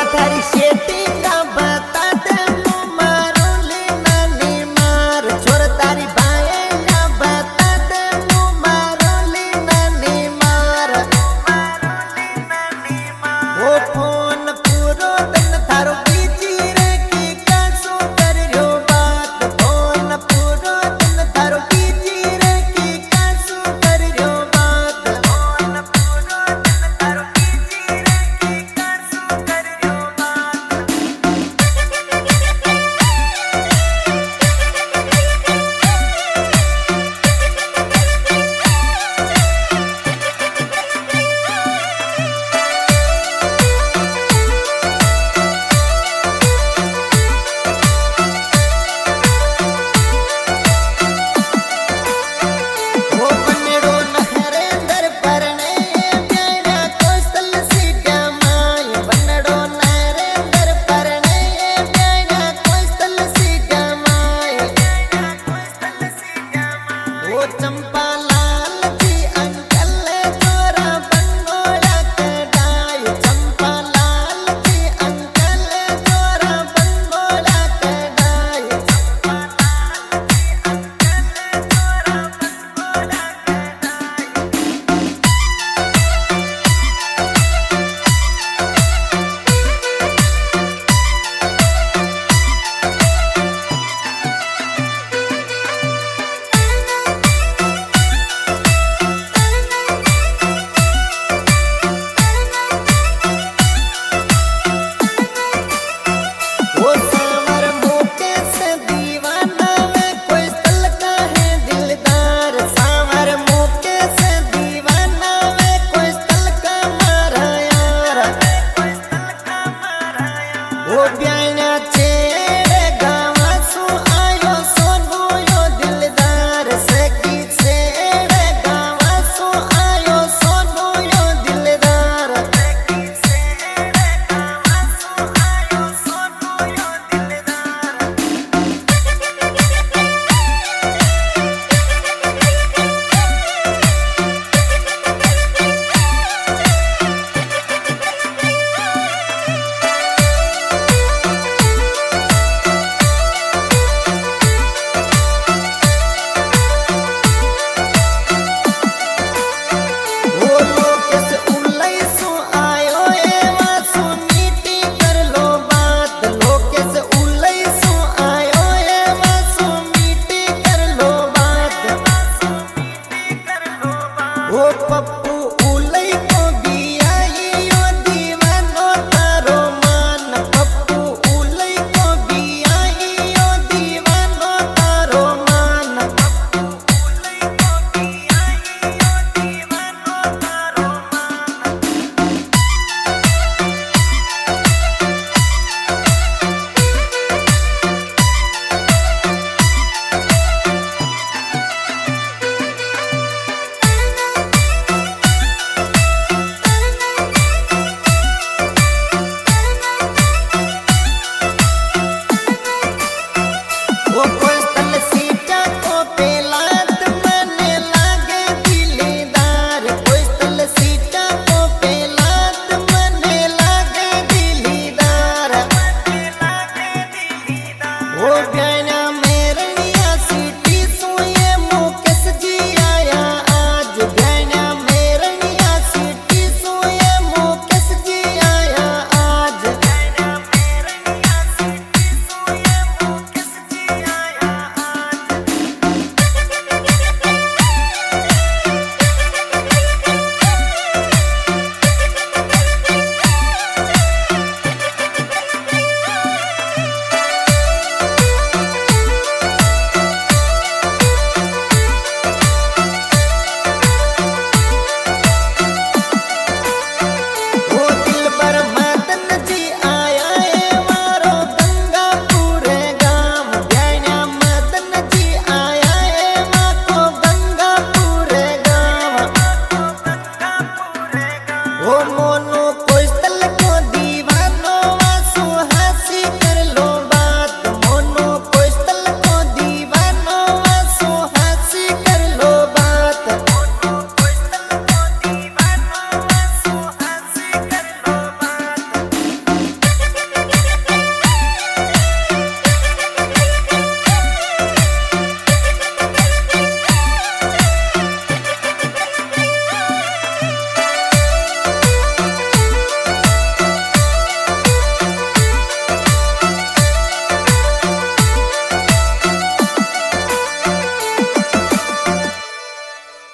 थारी सेटिंग बता दे मारो लेना नी मार छोर तारी भाई ना बता दे मारो लेना नी मार वो फोन पूरो दिन थारो बीजी रे की कासो कर रयो बात फोन पूरो दिन थारो बीजी रे की कासो कर रयो बात फोन पूरो दिन थारो बीजी रे की कासो कर रयो चंपा लाल जी अंकल जोरा बनोड़ा कडाई चंपा लाल जी अंकल जोरा बनोड़ा कडाई चंपा लाल जी अंकल जोरा बनोड़ा वो सावर मोके से दीवाना में कोई तल का है दिलदार सावर मोके से दीवाना में कोई तल का मारा यार वो ब्याह